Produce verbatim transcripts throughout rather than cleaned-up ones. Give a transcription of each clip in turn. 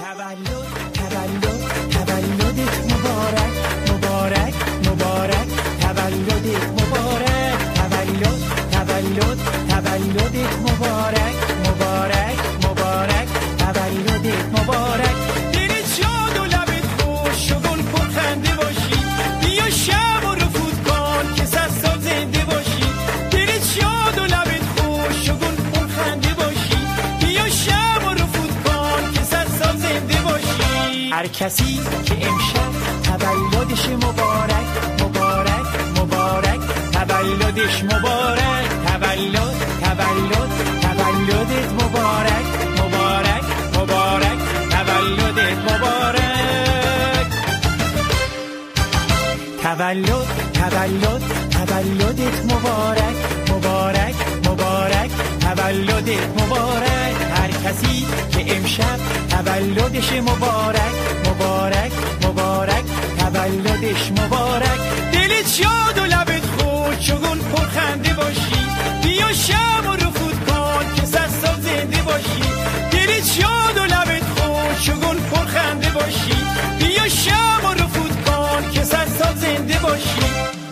تولد تولد تولدت مبارک مبارک مبارک تولدت مبارک تولد تولد تولدت مبارک مبارک مبارک تولدت مبارک دلت شاد و لبت خوش و گل پرخنده باشی بیا شب و رفود کن که صد سال زنده باشی دلت شاد و لبت خوش و گل پرخنده باشی بیا شب و رفود کن که صد سال زنده باشی هر کسی که امشب تولدش مبارک مبارک مبارک تولدش مبارک تولد تولد تولدت مبارک مبارک مبارک تولدت مبارک تولد تولد تولدت مبارک مبارک مبارک تولدت مبارک هر کسی که امشب تولدش مبارک مبارک مبارک تولدش مبارک دلت شاد و لبت خوش و گل پرخنده باشی بیا شب و رفود کن که صد سال زنده باشی دلت شاد و لبت خوش و گل پرخنده باشی بیا شب و رفود کن که صد سال زنده باشی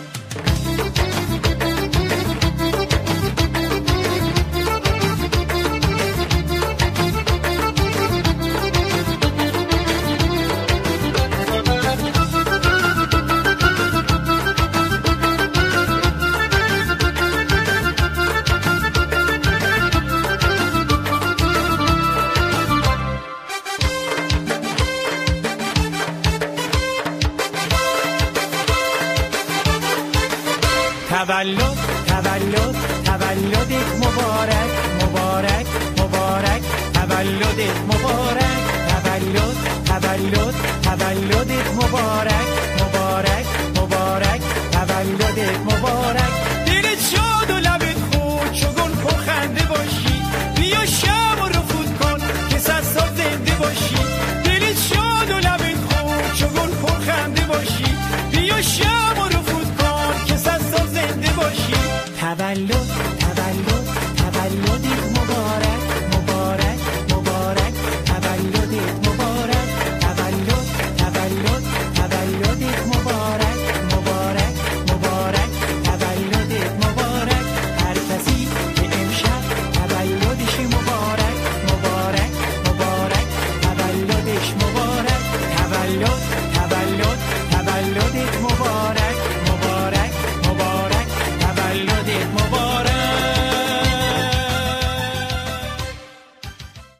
تولد تولد تولدت مبارک مبارک مبارک تولدت مبارک تولد تولد تولدت مبارک مبارک مبارک تولدت مبارک دلت شاد